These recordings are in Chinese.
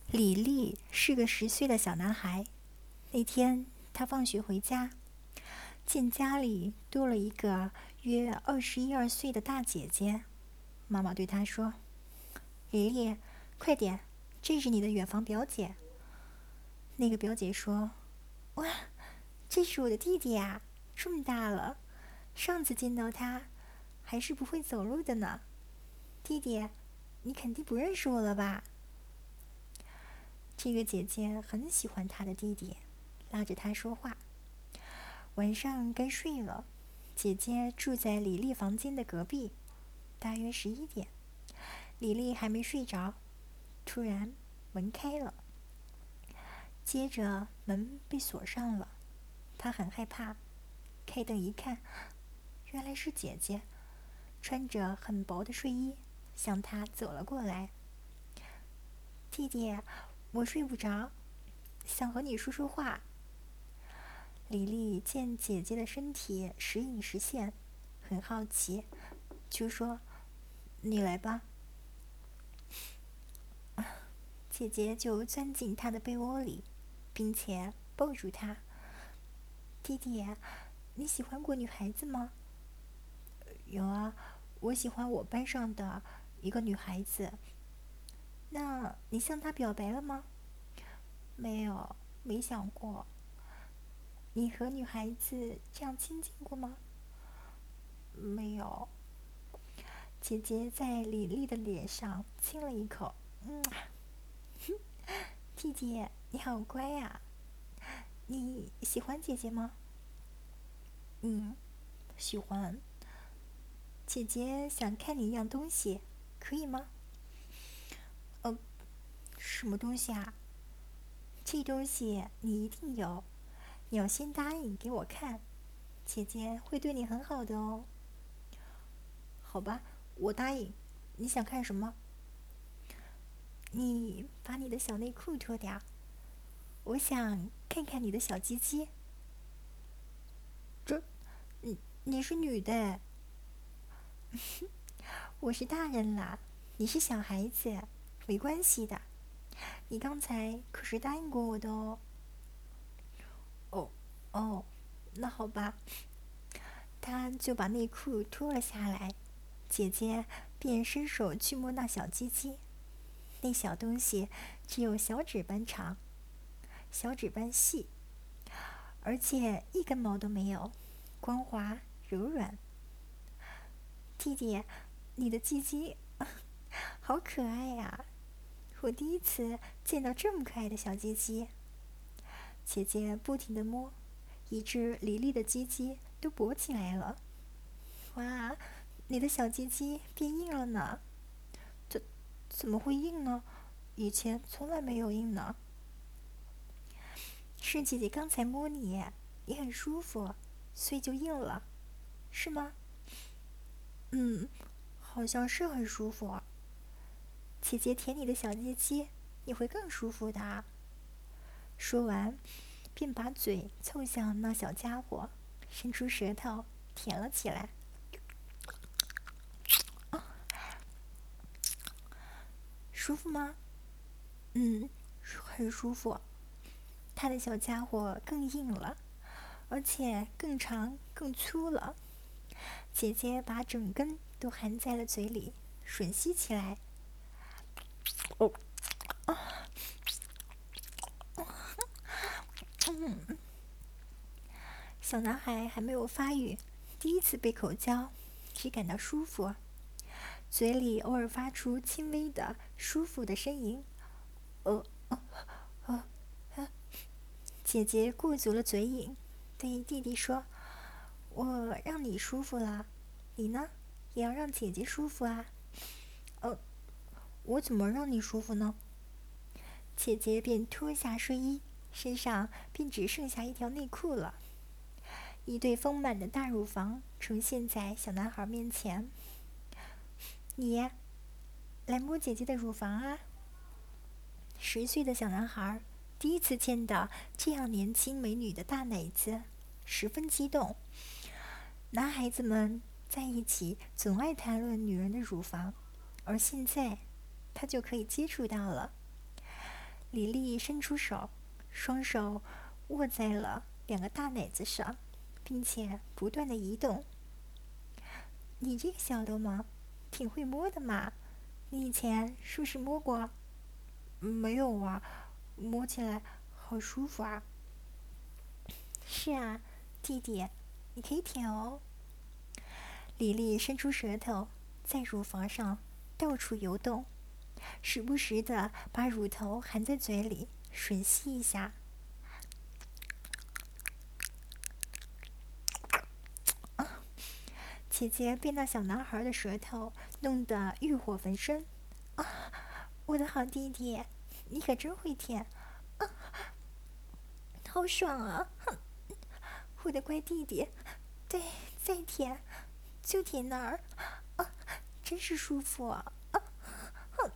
李丽是个10岁的小男孩。那天他放学回家，见家里多了一个约21、22岁的大姐姐。妈妈对他说：李丽，快点，这是你的远房表姐。那个表姐说：哇，这是我的弟弟呀，这么大了，上次见到他还是不会走路的呢。弟弟，你肯定不认识我了吧？这个姐姐很喜欢她的弟弟，拉着他说话。晚上该睡了，姐姐住在李丽房间的隔壁。大约11点，李丽还没睡着，突然门开了，接着门被锁上了。她很害怕，开灯一看，原来是姐姐，穿着很薄的睡衣，向她走了过来。弟弟，我睡不着，想和你说说话。李丽见姐姐的身体时隐时现，很好奇，就说：你来吧。姐姐就钻进她的被窝里，并且抱住她。弟弟，你喜欢过女孩子吗？有啊，我喜欢我班上的一个女孩子。那你向她表白了吗？没有，没想过。你和女孩子这样亲近过吗？没有。姐姐在李丽的脸上亲了一口。弟弟，你好乖呀。你喜欢姐姐吗？喜欢。姐姐想看你一样东西，可以吗？什么东西啊？这东西你一定有，你要先答应给我看，姐姐会对你很好的哦。好吧，我答应。你想看什么？你把你的小内裤脱掉，我想看看你的小鸡鸡。这，你是女的，我是大人啦，你是小孩子，没关系的。你刚才可是答应过我的哦。哦，哦，那好吧。他就把内裤脱了下来，姐姐便伸手去摸那小鸡鸡。那小东西只有小指般长，小指般细，而且一根毛都没有，光滑柔软。弟弟，你的鸡鸡好可爱呀！我第一次见到这么可爱的小鸡鸡。姐姐不停地摸，以致李丽的鸡鸡都勃起来了。哇，你的小鸡鸡变硬了呢！怎怎么会硬呢？以前从来没有硬呢。是姐姐刚才摸你，你很舒服，所以就硬了，是吗？好像是很舒服。姐姐舔你的小鸡鸡，你会更舒服的。说完，便把嘴凑向那小家伙，伸出舌头舔了起来。舒服吗？很舒服。他的小家伙更硬了，而且更长更粗了。姐姐把整根都含在了嘴里，吮吸起来。哦，小男孩还没有发育，第一次被口交，只感到舒服，嘴里偶尔发出轻微的舒服的呻吟。呃，姐姐顾足了嘴瘾，对弟弟说：我让你舒服了，你呢，也要让姐姐舒服啊。我怎么让你舒服呢？姐姐便脱下睡衣，身上便只剩下一条内裤了。一对丰满的大乳房呈现在小男孩面前。你来摸姐姐的乳房啊！10岁的小男孩第一次见到这样年轻美女的大奶子，十分激动。男孩子们在一起总爱谈论女人的乳房，而现在他就可以接触到了。 李丽伸出手，双手握在了2个大奶子上，并且不断的移动。你这个小流氓，挺会摸的嘛！你以前是不是摸过？没有啊，摸起来好舒服啊。是啊，弟弟，你可以舔哦。李丽伸出舌头，在乳房上到处游动，时不时的把乳头含在嘴里吮吸一下。姐姐被那小男孩的舌头弄得欲火焚身。啊，我的好弟弟，你可真会舔！啊，好爽啊！我的乖弟弟，对，再舔，就舔那儿，啊，真是舒服啊！啊，哼，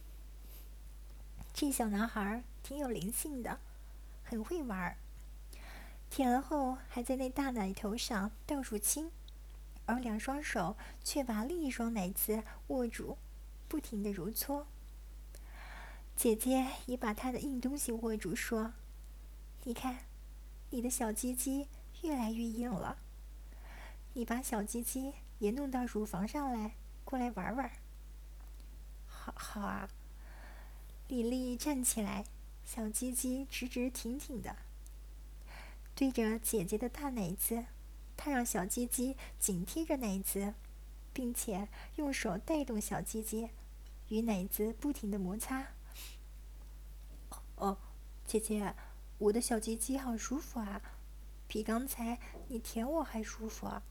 这小男孩挺有灵性的，很会玩儿。舔了后，还在那大奶头上到处亲，而2双手却把另一双奶子握住，不停地揉搓。姐姐也把她的硬东西握住，说：“你看，你的小鸡鸡越来越硬了。你把小鸡鸡也弄到乳房上来，过来玩玩。”好啊。李丽站起来，小鸡鸡直直挺挺的，对着姐姐的大奶子，她让小鸡鸡紧贴着奶子，并且用手带动小鸡鸡，与奶子不停的摩擦。哦，姐姐，我的小鸡鸡好舒服啊，比刚才你舔我还舒服啊。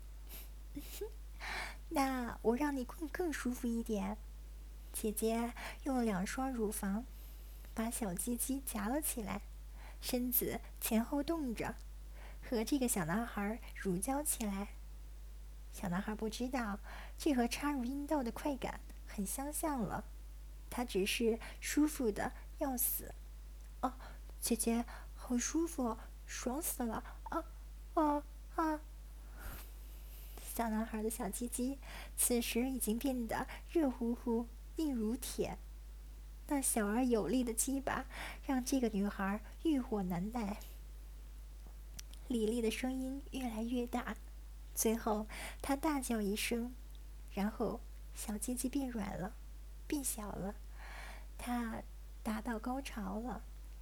那我让你更舒服一点。姐姐用2双乳房把小鸡鸡夹了起来，身子前后动着，和这个小男孩乳交起来。小男孩不知道，这和插入阴道的快感很相像了，他只是舒服的要死。哦，姐姐，好舒服，爽死了！啊啊啊！小男孩的小鸡鸡此时已经变得热乎乎、硬如铁，那小而有力的鸡巴让这个女孩欲火难耐。李丽的声音越来越大，最后她大叫一声，然后小鸡鸡变软了，变小了，她达到高潮了。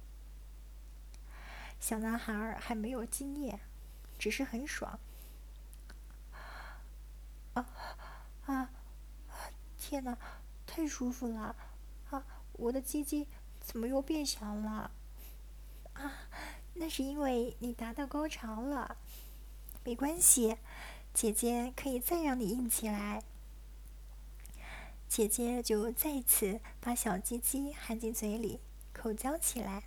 小男孩还没有经验，只是很爽。啊啊！天哪，太舒服了！啊，我的鸡鸡怎么又变小了？啊，那是因为你达到高潮了。没关系，姐姐可以再让你硬起来。姐姐就再次把小鸡鸡含进嘴里，口交起来。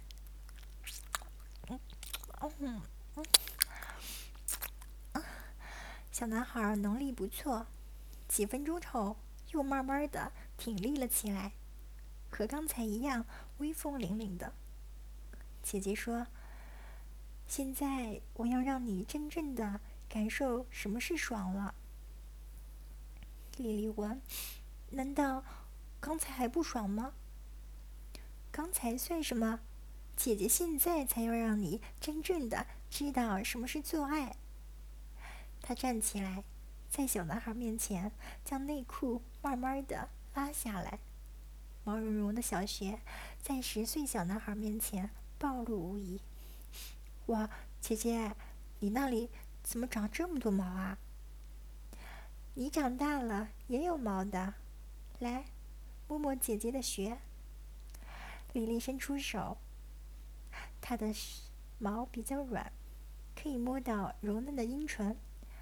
小男孩能力不错，几分钟后又慢慢的挺立了起来，和刚才一样威风凛凛的。姐姐说：“现在我要让你真正的感受什么是爽了。”莉莉问：“难道刚才还不爽吗？”刚才算什么？姐姐现在才要让你真正的知道什么是做爱。她站起来，在小男孩面前将内裤慢慢的拉下来，毛茸茸的小穴在10岁小男孩面前暴露无遗。哇，姐姐，你那里怎么长这么多毛啊？你长大了也有毛的，来，摸摸姐姐的穴。莉莉伸出手，她的毛比较软，可以摸到柔嫩的阴唇，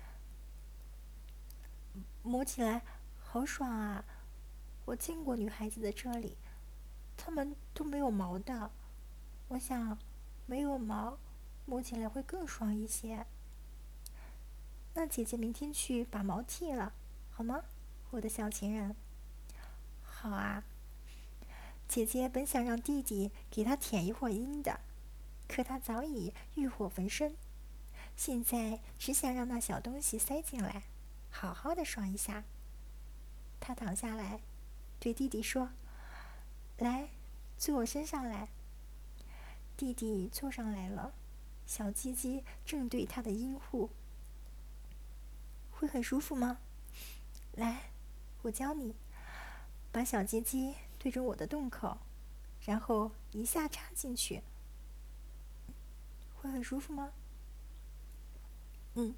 摸起来好爽啊！我见过女孩子的这里，她们都没有毛的。我想，没有毛，摸起来会更爽一些。那姐姐明天去把毛剃了，好吗，我的小情人？好啊。姐姐本想让弟弟给她舔一会儿阴的，可他早已欲火焚身，现在只想让那小东西塞进来，好好的爽一下。他躺下来，对弟弟说：“来，坐我身上来。” 弟弟凑上来了，小鸡鸡正对他的阴户。会很舒服吗？来，我教你，把小鸡鸡对准我的洞口，然后一下插进去。会很舒服吗？嗯，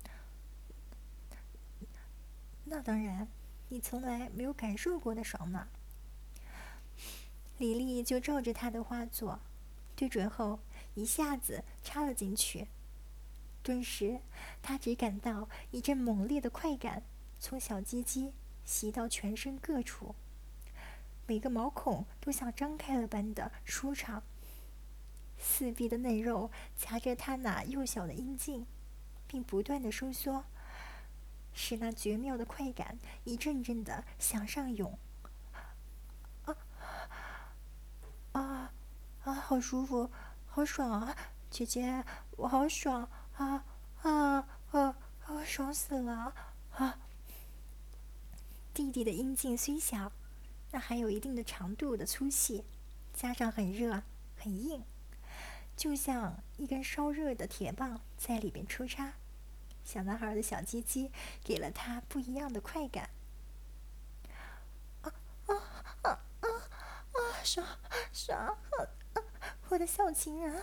那当然，你从来没有感受过的爽呢。李丽就照着他的话做，对准后一下子插了进去。顿时，他只感到一阵猛烈的快感从小鸡鸡袭到全身各处，每个毛孔都像张开了般的舒畅。四壁的嫩肉夹着他那幼小的阴茎，并不断的收缩，使那绝妙的快感一阵阵的向上涌。啊啊，好舒服，好爽啊！姐姐，我好爽啊啊啊！爽死了啊！弟弟的阴茎虽小，那还有一定的长度的粗细，加上很热很硬，就像一根烧热的铁棒在里边抽插。小男孩的小鸡鸡给了他不一样的快感。爽爽！我的小情人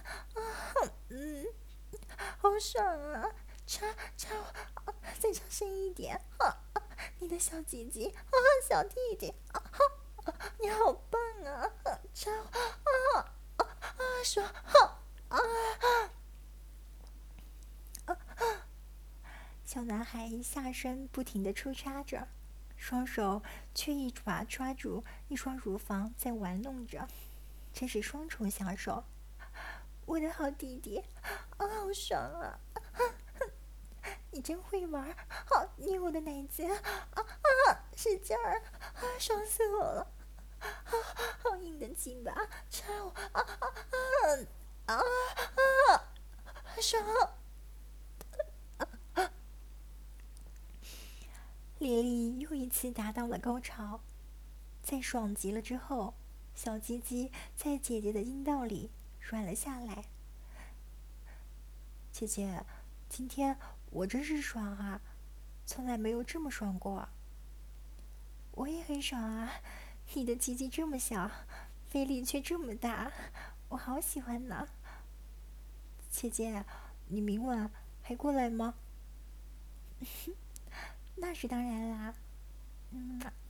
好爽啊！插我，再插深一点你的小鸡鸡小弟弟你好棒啊！插我爽！小男孩下身不停地抽插着，双手却一把抓住一双乳房在玩弄着，真是双重享受。我的好弟弟好爽啊！你真会玩，好捏我的奶子使劲儿爽死我了！好硬的鸡巴，插我爽！莉莉又一次达到了高潮，在爽极了之后，小鸡鸡在姐姐的阴道里软了下来。姐姐，今天我真是爽啊，从来没有这么爽过。我也很爽啊，你的鸡鸡这么小，威力却这么大，我好喜欢呢。姐姐，你明晚还过来吗？那是当然啦。